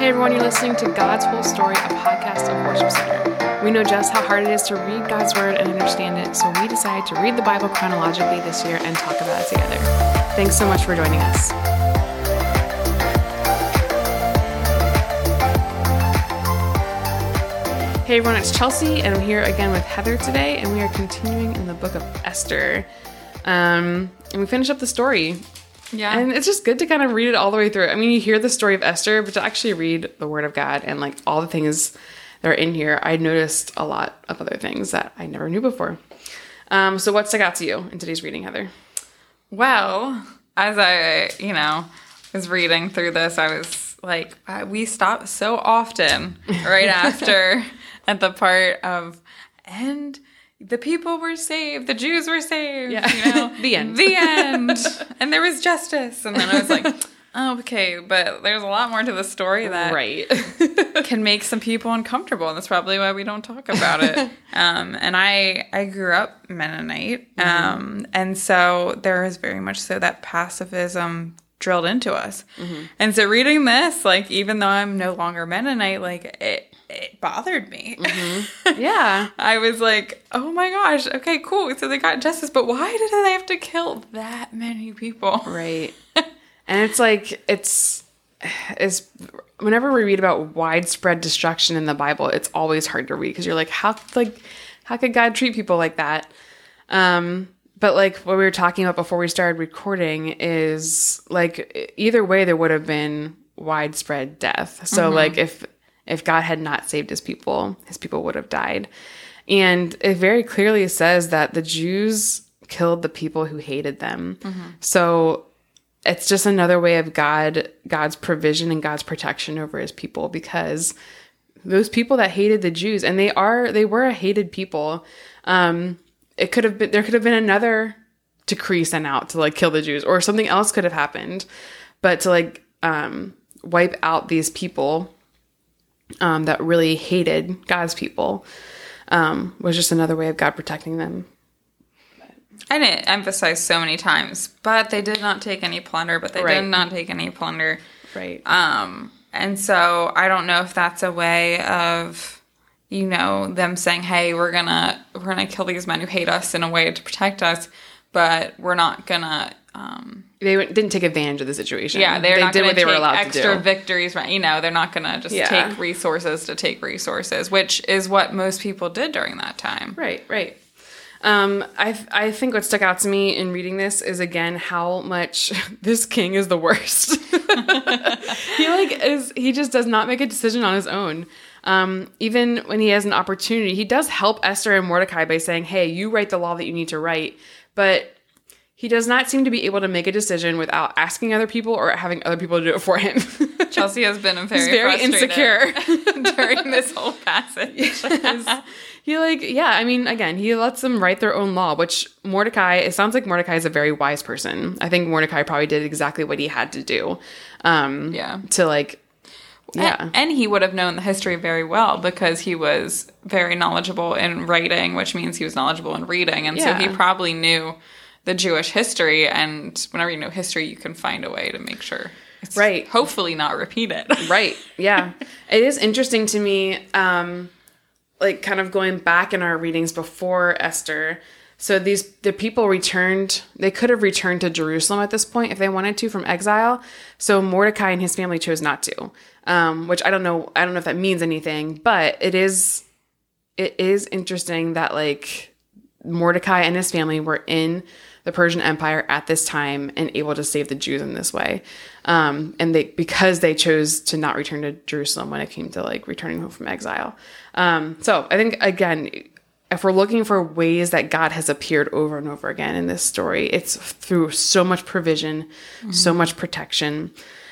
Hey everyone, you're listening to God's Whole Story, a podcast of Worship Center. We know just how hard it is to read God's Word and understand it, so we decided to read the Bible chronologically this year and talk about it together. Thanks so much for joining us. Hey everyone, it's Chelsea, and I'm here again with Heather today, and we are continuing in the book of Esther. And we finish up the story. Yeah. And it's just good to kind of read it all the way through. I mean, you hear the story of Esther, but to actually read the Word of God and like all the things that are in here, I noticed a lot of other things that I never knew before. So what stuck out to you in today's reading, Heather? Well, as I, was reading through this, I was like, we stop so often right after at the part of, and the people were saved, the Jews were saved, The end. The end. And there was justice. And then I was like, oh, okay, but there's a lot more to the story that can make some people uncomfortable. And that's probably why we don't talk about it. And I grew up Mennonite. And so there is very much so that pacifism drilled into us. Mm-hmm. And so reading this, like, even though I'm no longer Mennonite, like, it bothered me. Mm-hmm. Yeah. I was like, oh my gosh, okay, cool. So they got justice, but why did they have to kill that many people? Right. And it's like, it's whenever we read about widespread destruction in the Bible, it's always hard to read because you're like, how could God treat people like that? But like what we were talking about before we started recording is like, either way, there would have been widespread death. So like if God had not saved his people would have died. And it very clearly says that the Jews killed the people who hated them. Mm-hmm. So it's just another way of God's provision and God's protection over his people, because those people that hated the Jews, and they were a hated people. There could have been another decree sent out to like kill the Jews, or something else could have happened, but to like wipe out these people that really hated God's people was just another way of God protecting them. And it emphasized so many times, but they did not take any plunder, Right. And so I don't know if that's a way of, them saying, hey, we're gonna kill these men who hate us in a way to protect us, but we're not gonna... They didn't take advantage of the situation. Yeah, they did what they were allowed to do. Extra victories, right? They're not going to just take resources to take resources, which is what most people did during that time. Right. I think what stuck out to me in reading this is, again, how much this king is the worst. He just does not make a decision on his own. Even when he has an opportunity, he does help Esther and Mordecai by saying, hey, you write the law that you need to write, but he does not seem to be able to make a decision without asking other people or having other people do it for him. Chelsea has been very insecure during this whole passage. Yes. He lets them write their own law, which it sounds like Mordecai is a very wise person. I think Mordecai probably did exactly what he had to do. And he would have known the history very well because he was very knowledgeable in writing, which means he was knowledgeable in reading. And so he probably knew the Jewish history, and whenever you know history, you can find a way to make sure it's hopefully not repeated. Right. Yeah. It is interesting to me, kind of going back in our readings before Esther. So the people they could have returned to Jerusalem at this point if they wanted to from exile. So Mordecai and his family chose not to, which I don't know if that means anything, but it is interesting that like Mordecai and his family were in the Persian Empire at this time and able to save the Jews in this way. Because they chose to not return to Jerusalem when it came to like returning home from exile. So I think, again, if we're looking for ways that God has appeared over and over again in this story, it's through so much provision, so much protection.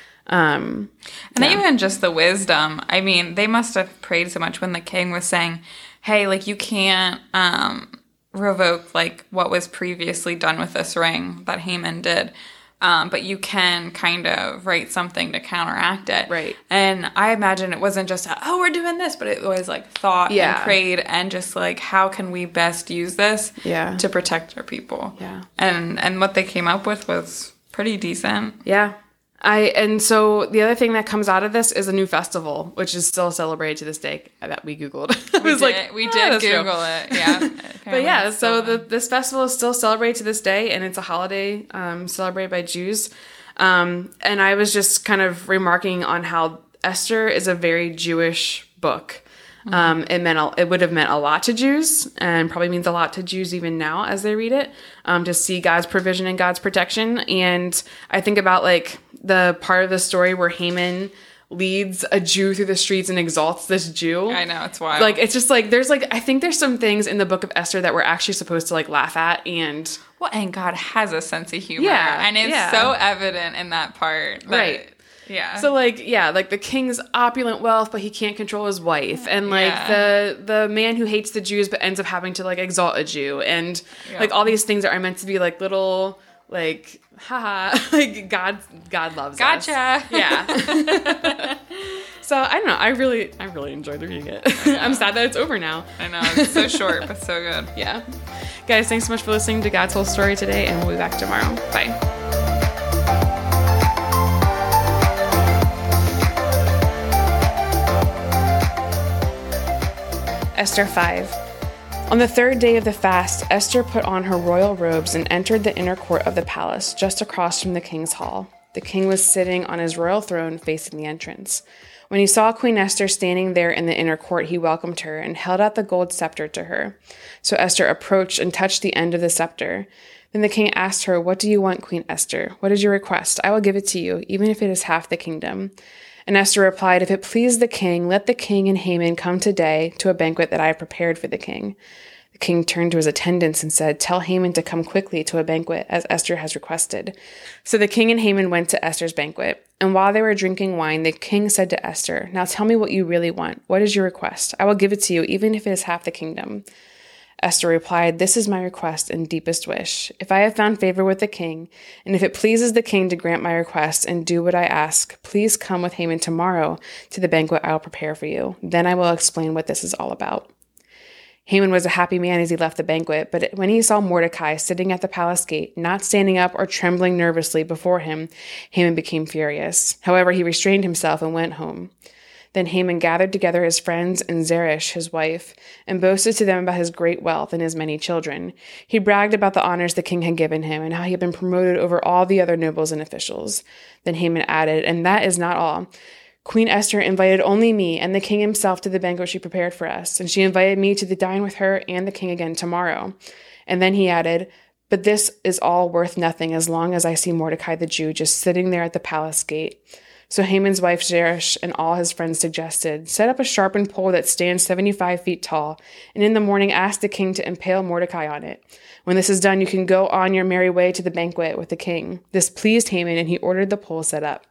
Even just the wisdom. I mean, they must have prayed so much when the king was saying, hey, like, you can't revoke like what was previously done with this ring that Haman did, but you can kind of write something to counteract it. Right. And I imagine it wasn't just we're doing this, but it was like thought and prayed and just like, how can we best use this to protect our people? Yeah. And what they came up with was pretty decent. Yeah. And so the other thing that comes out of this is a new festival, which is still celebrated to this day that we Googled. We did Google it. Yeah. But yeah, so this festival is still celebrated to this day, and it's a holiday celebrated by Jews. And I was just kind of remarking on how Esther is a very Jewish book. It would have meant a lot to Jews, and probably means a lot to Jews even now as they read it, to see God's provision and God's protection. And I think about like the part of the story where Haman leads a Jew through the streets and exalts this Jew. I know, it's wild. Like, it's just like, I think there's some things in the book of Esther that we're actually supposed to like laugh at. And God has a sense of humor. Yeah. And it's so evident in that part. Right. Yeah. So like the king's opulent wealth, but he can't control his wife, and like the man who hates the Jews but ends up having to like exalt a Jew, and like all these things that are meant to be like little like haha, like God loves us. Gotcha. Yeah. So I don't know. I really enjoyed reading it. I'm sad that it's over now. I know, it's so short but so good. Yeah. Guys, thanks so much for listening to God's Whole Story today, and we'll be back tomorrow. Bye. Esther 5. On the third day of the fast, Esther put on her royal robes and entered the inner court of the palace, just across from the king's hall. The king was sitting on his royal throne facing the entrance. When he saw Queen Esther standing there in the inner court, he welcomed her and held out the gold scepter to her. So Esther approached and touched the end of the scepter. Then the king asked her, "What do you want, Queen Esther? What is your request? I will give it to you, even if it is half the kingdom." And Esther replied, "If it please the king, let the king and Haman come today to a banquet that I have prepared for the king." The king turned to his attendants and said, "Tell Haman to come quickly to a banquet, as Esther has requested." So the king and Haman went to Esther's banquet. And while they were drinking wine, the king said to Esther, "Now tell me what you really want. What is your request? I will give it to you, even if it is half the kingdom." Esther replied, "This is my request and deepest wish. If I have found favor with the king, and if it pleases the king to grant my request and do what I ask, please come with Haman tomorrow to the banquet I will prepare for you. Then I will explain what this is all about." Haman was a happy man as he left the banquet, but when he saw Mordecai sitting at the palace gate, not standing up or trembling nervously before him, Haman became furious. However, he restrained himself and went home. Then Haman gathered together his friends and Zeresh, his wife, and boasted to them about his great wealth and his many children. He bragged about the honors the king had given him and how he had been promoted over all the other nobles and officials. Then Haman added, "And that is not all. Queen Esther invited only me and the king himself to the banquet she prepared for us, and she invited me to dine with her and the king again tomorrow." And then he added, "But this is all worth nothing as long as I see Mordecai the Jew just sitting there at the palace gate." So Haman's wife Zeresh and all his friends suggested, "Set up a sharpened pole that stands 75 feet tall, and in the morning ask the king to impale Mordecai on it. When this is done, you can go on your merry way to the banquet with the king." This pleased Haman, and he ordered the pole set up.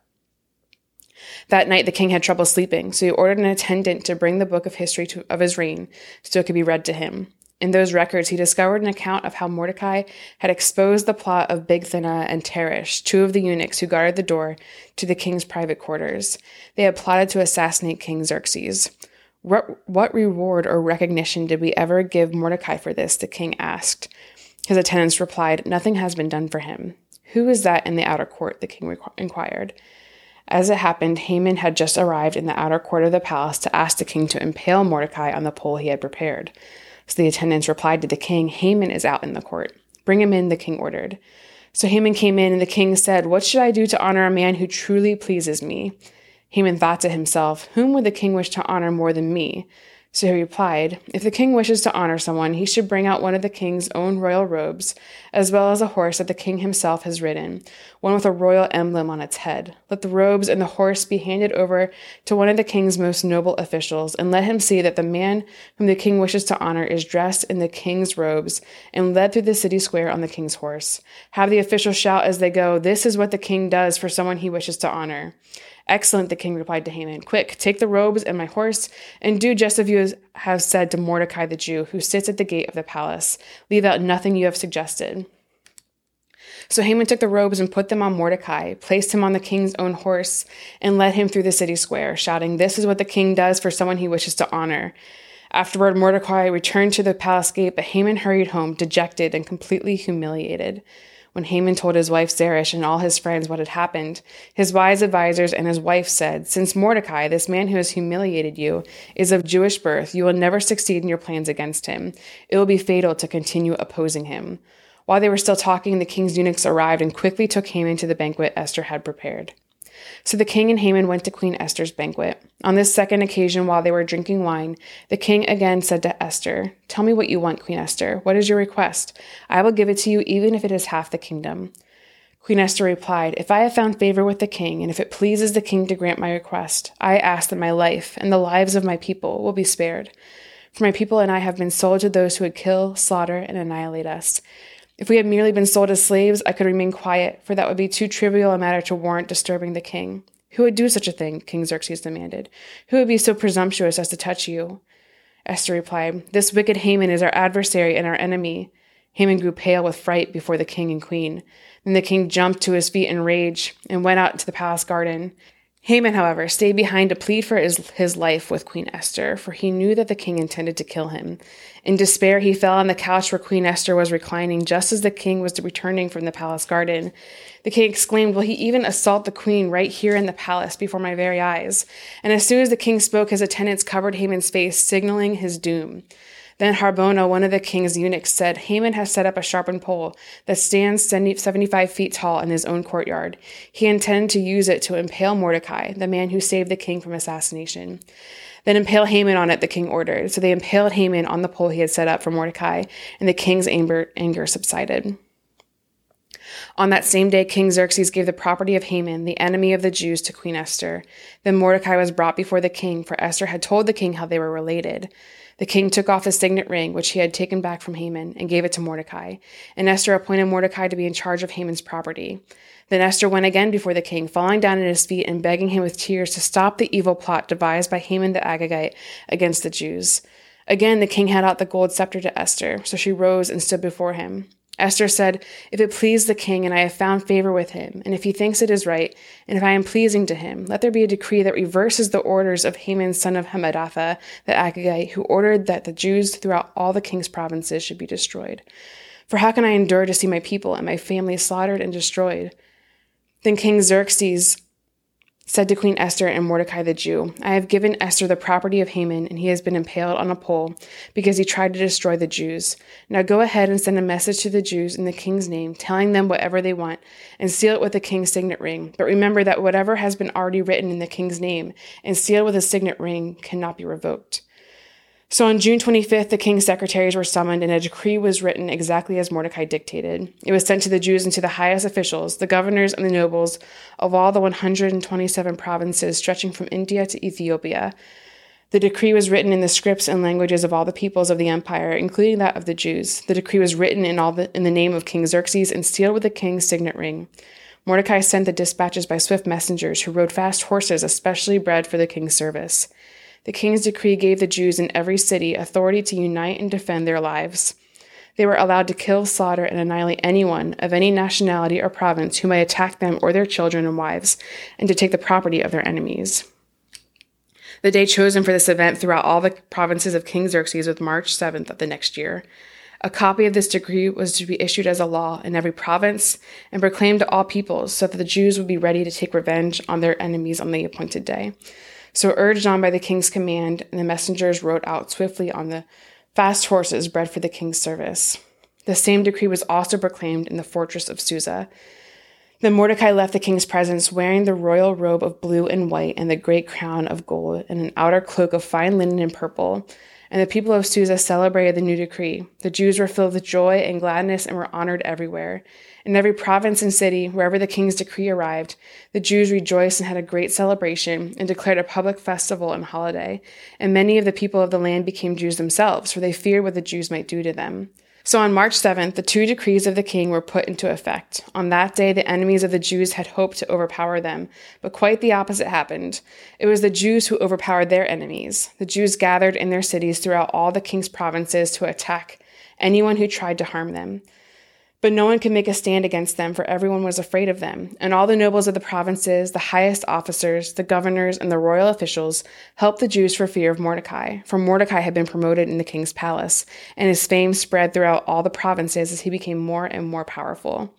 That night the king had trouble sleeping, so he ordered an attendant to bring the book of history of his reign so it could be read to him. In those records, he discovered an account of how Mordecai had exposed the plot of Bigthana and Teresh, two of the eunuchs who guarded the door to the king's private quarters. They had plotted to assassinate King Xerxes. What reward or recognition did we ever give Mordecai for this?" the king asked. His attendants replied, "Nothing has been done for him." "Who is that in the outer court?" the king inquired. As it happened, Haman had just arrived in the outer court of the palace to ask the king to impale Mordecai on the pole he had prepared. So the attendants replied to the king, "Haman is out in the court." "Bring him in," the king ordered. So Haman came in, and the king said, "What should I do to honor a man who truly pleases me?" Haman thought to himself, "Whom would the king wish to honor more than me?" So he replied, "If the king wishes to honor someone, he should bring out one of the king's own royal robes, as well as a horse that the king himself has ridden, one with a royal emblem on its head. Let the robes and the horse be handed over to one of the king's most noble officials, and let him see that the man whom the king wishes to honor is dressed in the king's robes and led through the city square on the king's horse. Have the officials shout as they go, 'This is what the king does for someone he wishes to honor.'" "Excellent," the king replied to Haman. "Quick, take the robes and my horse, and do just as you have said to Mordecai the Jew, who sits at the gate of the palace. Leave out nothing you have suggested." So Haman took the robes and put them on Mordecai, placed him on the king's own horse, and led him through the city square, shouting, "This is what the king does for someone he wishes to honor." Afterward, Mordecai returned to the palace gate, but Haman hurried home, dejected and completely humiliated. When Haman told his wife Zeresh and all his friends what had happened, his wise advisors and his wife said, "Since Mordecai, this man who has humiliated you, is of Jewish birth, you will never succeed in your plans against him. It will be fatal to continue opposing him." While they were still talking, the king's eunuchs arrived and quickly took Haman to the banquet Esther had prepared. So the king and Haman went to Queen Esther's banquet. On this second occasion, while they were drinking wine, the king again said to Esther, "Tell me what you want, Queen Esther. What is your request? I will give it to you, even if it is half the kingdom." Queen Esther replied, "If I have found favor with the king, and if it pleases the king to grant my request, I ask that my life and the lives of my people will be spared. For my people and I have been sold to those who would kill, slaughter, and annihilate us. If we had merely been sold as slaves, I could remain quiet, for that would be too trivial a matter to warrant disturbing the king." "Who would do such a thing?" King Xerxes demanded. "Who would be so presumptuous as to touch you?" Esther replied, "This wicked Haman is our adversary and our enemy." Haman grew pale with fright before the king and queen. Then the king jumped to his feet in rage and went out to the palace garden. Haman, however, stayed behind to plead for his life with Queen Esther, for he knew that the king intended to kill him. In despair, he fell on the couch where Queen Esther was reclining, just as the king was returning from the palace garden. The king exclaimed, "Will he even assault the queen right here in the palace before my very eyes?" And as soon as the king spoke, his attendants covered Haman's face, signaling his doom. Then Harbona, one of the king's eunuchs, said, "Haman has set up a sharpened pole that stands 75 feet tall in his own courtyard. He intended to use it to impale Mordecai, the man who saved the king from assassination." "Then impale Haman on it," the king ordered. So they impaled Haman on the pole he had set up for Mordecai, and the king's anger subsided. On that same day, King Xerxes gave the property of Haman, the enemy of the Jews, to Queen Esther. Then Mordecai was brought before the king, for Esther had told the king how they were related. The king took off his signet ring, which he had taken back from Haman, and gave it to Mordecai. And Esther appointed Mordecai to be in charge of Haman's property. Then Esther went again before the king, falling down at his feet and begging him with tears to stop the evil plot devised by Haman the Agagite against the Jews. Again, the king held out the gold scepter to Esther, so she rose and stood before him. Esther said, "If it please the king, and I have found favor with him, and if he thinks it is right, and if I am pleasing to him, let there be a decree that reverses the orders of Haman son of Hammedatha, the Agagite, who ordered that the Jews throughout all the king's provinces should be destroyed. For how can I endure to see my people and my family slaughtered and destroyed?" Then King Xerxes said to Queen Esther and Mordecai the Jew, "I have given Esther the property of Haman, and he has been impaled on a pole because he tried to destroy the Jews. Now go ahead and send a message to the Jews in the king's name, telling them whatever they want, and seal it with the king's signet ring. But remember that whatever has been already written in the king's name and sealed with a signet ring cannot be revoked." So on June 25th, the king's secretaries were summoned, and a decree was written exactly as Mordecai dictated. It was sent to the Jews and to the highest officials, the governors and the nobles of all the 127 provinces stretching from India to Ethiopia. The decree was written in the scripts and languages of all the peoples of the empire, including that of the Jews. The decree was written in the name of King Xerxes and sealed with the king's signet ring. Mordecai sent the dispatches by swift messengers who rode fast horses especially bred for the king's service. The king's decree gave the Jews in every city authority to unite and defend their lives. They were allowed to kill, slaughter, and annihilate anyone of any nationality or province who might attack them or their children and wives, and to take the property of their enemies. The day chosen for this event throughout all the provinces of King Xerxes was March 7th of the next year. A copy of this decree was to be issued as a law in every province and proclaimed to all peoples, so that the Jews would be ready to take revenge on their enemies on the appointed day. So urged on by the king's command, the messengers rode out swiftly on the fast horses bred for the king's service. The same decree was also proclaimed in the fortress of Susa. Then Mordecai left the king's presence, wearing the royal robe of blue and white and the great crown of gold and an outer cloak of fine linen and purple. And the people of Susa celebrated the new decree. The Jews were filled with joy and gladness and were honored everywhere. In every province and city, wherever the king's decree arrived, the Jews rejoiced and had a great celebration and declared a public festival and holiday. And many of the people of the land became Jews themselves, for they feared what the Jews might do to them. So on March 7th, the two decrees of the king were put into effect. On that day, the enemies of the Jews had hoped to overpower them, but quite the opposite happened. It was the Jews who overpowered their enemies. The Jews gathered in their cities throughout all the king's provinces to attack anyone who tried to harm them. But no one could make a stand against them, for everyone was afraid of them. And all the nobles of the provinces, the highest officers, the governors, and the royal officials helped the Jews for fear of Mordecai. For Mordecai had been promoted in the king's palace, and his fame spread throughout all the provinces as he became more and more powerful.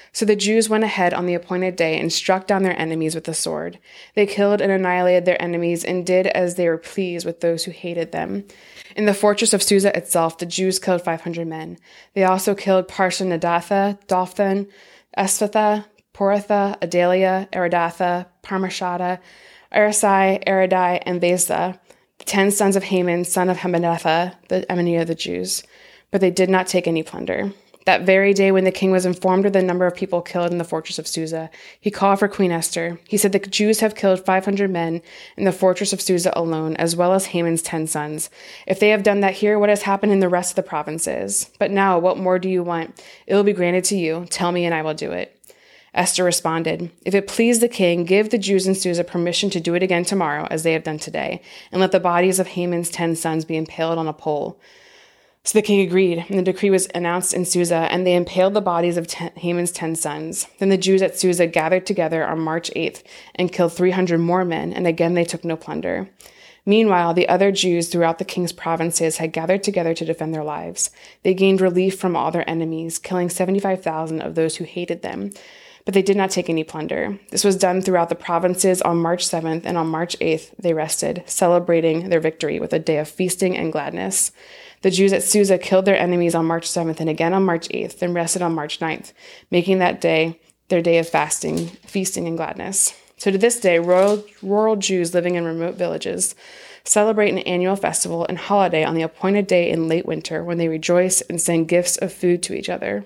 So the Jews went ahead on the appointed day and struck down their enemies with the sword. They killed and annihilated their enemies and did as they were pleased with those who hated them. In the fortress of Susa itself, the Jews killed 500 men. They also killed Parshandatha, Dophan, Esphatha, Poratha, Adalia, Aridatha, Parmashada, Arisai, Aridai, and Vesa, the 10 sons of Haman, son of Hammedatha, the enemy of the Jews. But they did not take any plunder. That very day when the king was informed of the number of people killed in the fortress of Susa, he called for Queen Esther. He said, the Jews have killed 500 men in the fortress of Susa alone, as well as Haman's 10 sons. If they have done that here, what has happened in the rest of the provinces? But now, what more do you want? It will be granted to you. Tell me, and I will do it. Esther responded, if it please the king, give the Jews in Susa permission to do it again tomorrow, as they have done today, and let the bodies of Haman's 10 sons be impaled on a pole. So the king agreed, and the decree was announced in Susa, and they impaled the bodies of Haman's 10 sons. Then the Jews at Susa gathered together on March 8th and killed 300 more men, and again they took no plunder. Meanwhile, the other Jews throughout the king's provinces had gathered together to defend their lives. They gained relief from all their enemies, killing 75,000 of those who hated them. But they did not take any plunder. This was done throughout the provinces on March 7th, and on March 8th they rested, celebrating their victory with a day of feasting and gladness. The Jews at Susa killed their enemies on March 7th and again on March 8th, then rested on March 9th, making that day their day of fasting, feasting, and gladness. So to this day, rural Jews living in remote villages celebrate an annual festival and holiday on the appointed day in late winter when they rejoice and send gifts of food to each other.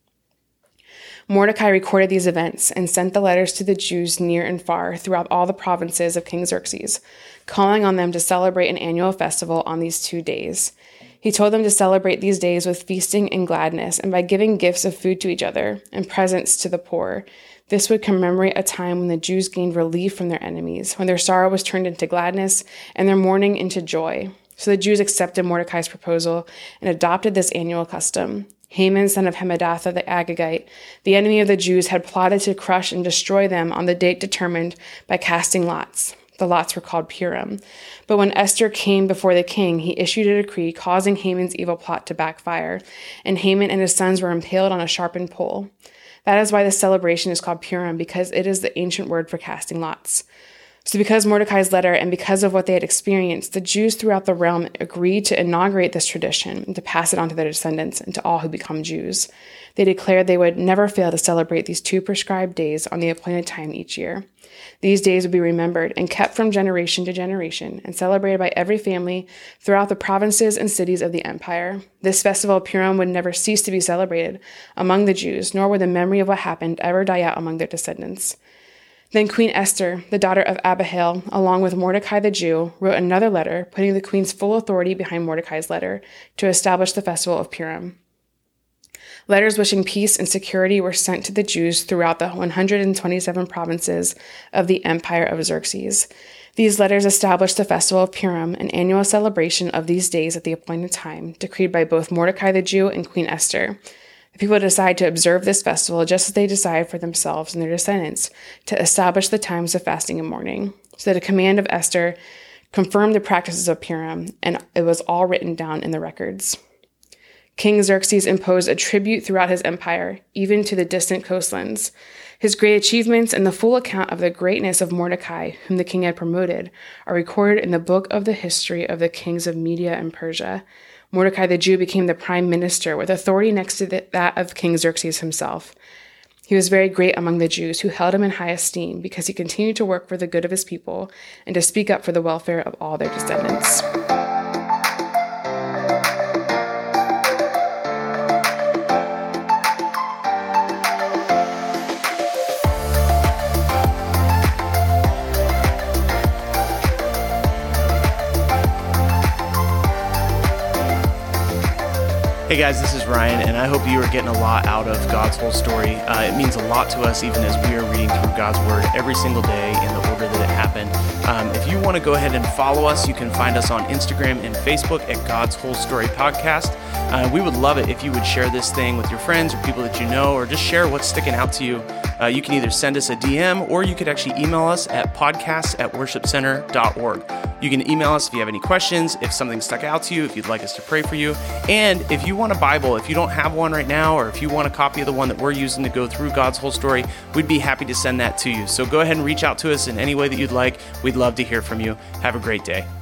Mordecai recorded these events and sent the letters to the Jews near and far throughout all the provinces of King Xerxes, calling on them to celebrate an annual festival on these 2 days. He told them to celebrate these days with feasting and gladness, and by giving gifts of food to each other and presents to the poor. This would commemorate a time when the Jews gained relief from their enemies, when their sorrow was turned into gladness and their mourning into joy. So the Jews accepted Mordecai's proposal and adopted this annual custom. Haman, son of Hammedatha the Agagite, the enemy of the Jews, had plotted to crush and destroy them on the date determined by casting lots. The lots were called Purim. But when Esther came before the king, he issued a decree causing Haman's evil plot to backfire, and Haman and his sons were impaled on a sharpened pole. That is why the celebration is called Purim, because it is the ancient word for casting lots. So because Mordecai's letter and because of what they had experienced, the Jews throughout the realm agreed to inaugurate this tradition and to pass it on to their descendants and to all who become Jews. They declared they would never fail to celebrate these 2 prescribed days on the appointed time each year. These days would be remembered and kept from generation to generation and celebrated by every family throughout the provinces and cities of the empire. This festival of Purim would never cease to be celebrated among the Jews, nor would the memory of what happened ever die out among their descendants. Then Queen Esther, the daughter of Abihail, along with Mordecai the Jew, wrote another letter, putting the queen's full authority behind Mordecai's letter to establish the festival of Purim. Letters wishing peace and security were sent to the Jews throughout the 127 provinces of the empire of Xerxes. These letters established the festival of Purim, an annual celebration of these days at the appointed time, decreed by both Mordecai the Jew and Queen Esther. The people decide to observe this festival just as they decide for themselves and their descendants to establish the times of fasting and mourning. So that a command of Esther confirmed the practices of Purim, and it was all written down in the records. King Xerxes imposed a tribute throughout his empire, even to the distant coastlands. His great achievements and the full account of the greatness of Mordecai, whom the king had promoted, are recorded in the book of the history of the kings of Media and Persia. Mordecai the Jew became the prime minister with authority next to that of King Xerxes himself. He was very great among the Jews, who held him in high esteem because he continued to work for the good of his people and to speak up for the welfare of all their descendants. Hey guys, this is Ryan, and I hope you are getting a lot out of God's whole story. It means a lot to us even as we are reading through God's Word every single day in the order that it happened. If you want to go ahead and follow us, you can find us on Instagram and Facebook at God's Whole Story Podcast. We would love it if you would share this thing with your friends or people that you know, or just share what's sticking out to you. You can either send us a DM or you could actually email us at podcast@worshipcenter.org. You can email us if you have any questions, if something stuck out to you, if you'd like us to pray for you. And if you want a Bible, if you don't have one right now, or if you want a copy of the one that we're using to go through God's whole story, we'd be happy to send that to you. So go ahead and reach out to us in any way that you'd like. We'd love to hear from you. Have a great day.